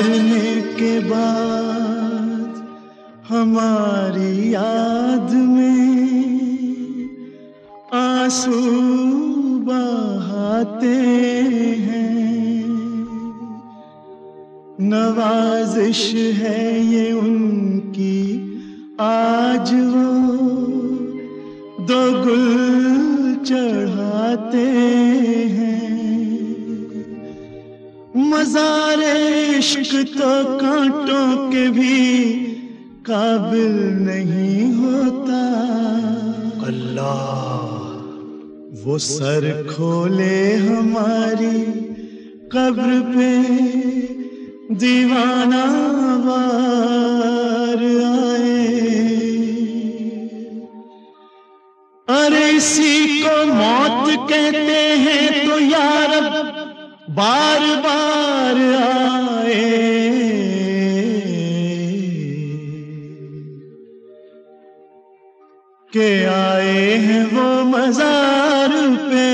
मरने के बाद हमारी याद में आंसू बहाते हैं। नवाजिश है ये उनकी, आज वो दो गुल चढ़ाते हैं। मज़ारे इश्क तो कांटों के भी काबिल नहीं होता। अल्लाह वो सर खोले हमारी कब्र पे, दीवाना वार आए। अरे इसी को मौत कहते हैं तो यार बार बार आए। के आए हैं वो मज़ार पे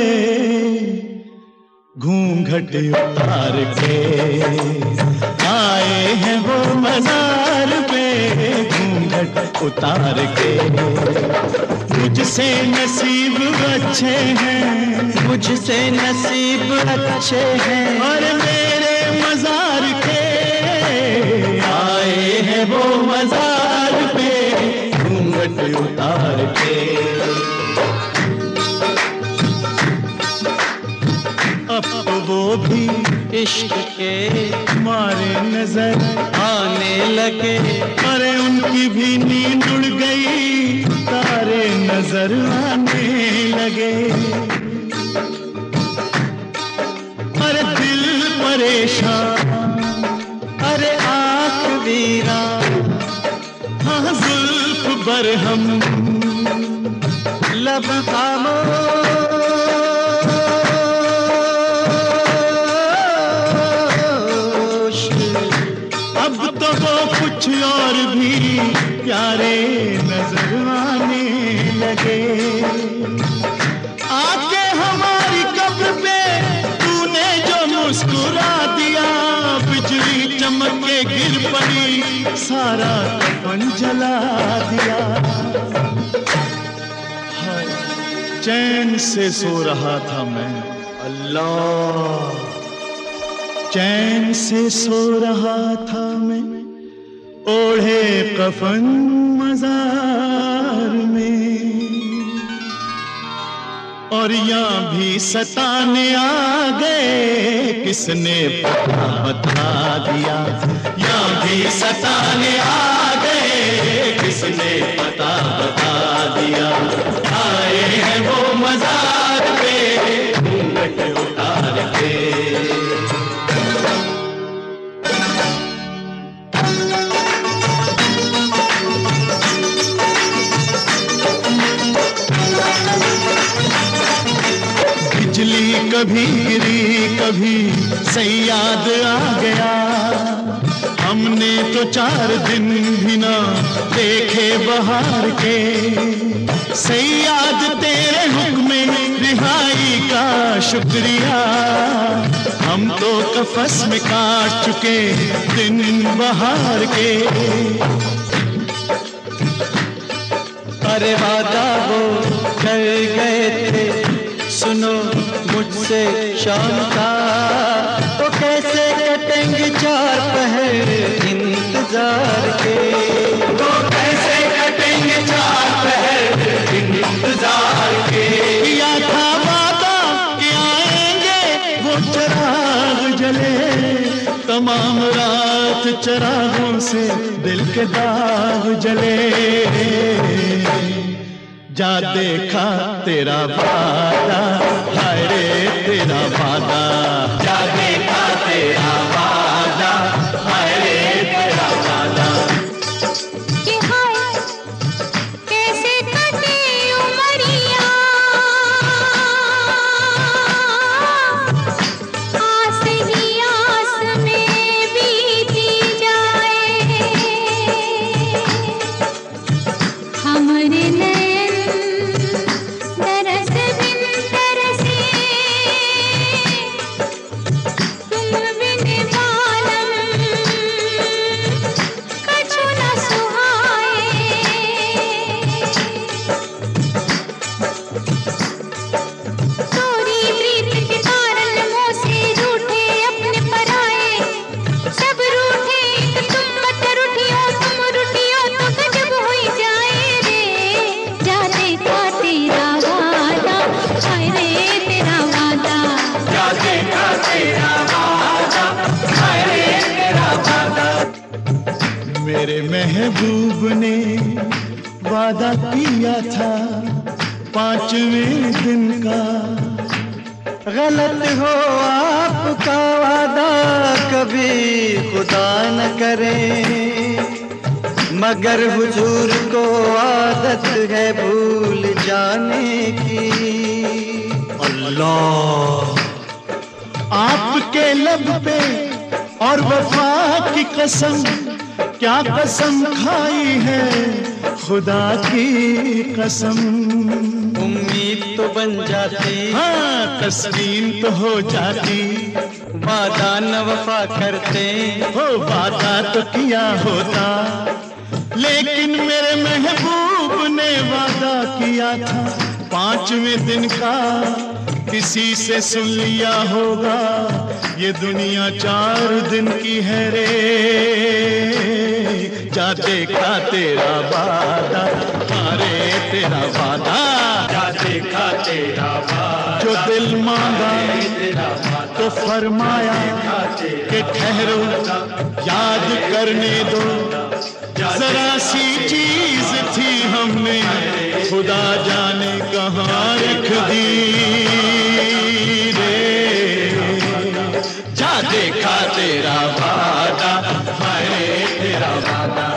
घूंघट उतार के, आए हैं वो मज़ार पे घूंघट उतार के। मुझसे नसीब अच्छे हैं, मुझसे नसीब अच्छे हैं, और मेरे मज़ार के आए हैं वो मज़ार पे घूंघट उतार के। अब वो भी इश्क के मारे नजर आने लगे। अरे उनकी भी नींद उड़ गई, तारे नजर आने लगे। अरे दिल परेशान, अरे आँख वीरान, हाँ जुल्फ बरहम, लब खामोश। अब तो वो कुछ और भी प्यारे नजर आने लगे। आके हमारी कब्र पे तूने जो मुस्कुरा दिया, बिजली चमक के गिर पड़ी, सारा कफन जला दिया। हाय चैन से सो रहा था मैं, अल्लाह चैन से सो रहा था मैं, ओढ़े कफन मज़ार में। और यहाँ भी सताने आ गए, किसने पता बता दिया। यहाँ भी सताने आ गए, किसने पता बता दिया। आए हैं वो मज़ार पे घूंघट उतार के। बिजली कभी गिरी कभी सैयाद आ गया, हमने तो 4 दिन भी ना देखे बहार के। सैयाद तेरे हुक्म रिहाई का शुक्रिया, हम तो कफस में काट चुके दिन बहार के। अरे वादा वो कर गए थे, सुनो मुझसे शाम का, तो कैसे कटेंगे 4 पहर इंतजार के। तो कैसे कटेंगे 4 पहर इंतजार के। किया था वादा कि आएंगे वो चराग जले, तमाम रात चरागों से दिल के दाग जले। जा देखा तेरा वादा, हाय रे तेरा वादा। जा देखा तेरा वादा, हाय रे तेरा वादा। कि हाय कैसे कटे उमरिया, आस ही आस में बीती जाए। हमरे नैन तरस बिन तरसे मेरे महबूब ने वादा किया था 5वें दिन का। गलत हो आपका वादा कभी खुदा न करे, मगर हुजूर को आदत है भूल जाने की। अल्लाह आपके लब पे और वफा की कसम, क्या कसम खाई है खुदा की कसम। उम्मीद तो बन जाती, हाँ तस्लीम तो हो जाती, वादा न वफा करते, हो वादा तो किया होता, लेकिन मेरे महबूब ने वादा किया था 5वें दिन का। किसी से सुन लिया होगा ये दुनिया 4 दिन की है रे, जा देखा तेरा वादा, अरे तेरा वादा, जा देखा तेरा वादा, जो दिल मांगा तो फरमाया कि ठहरो याद करने दो, जरा सी चीज थी हमने खुदा जाने कहाँ रख दी रे। जा देखा तेरा वादा, हाय तेरा वादा।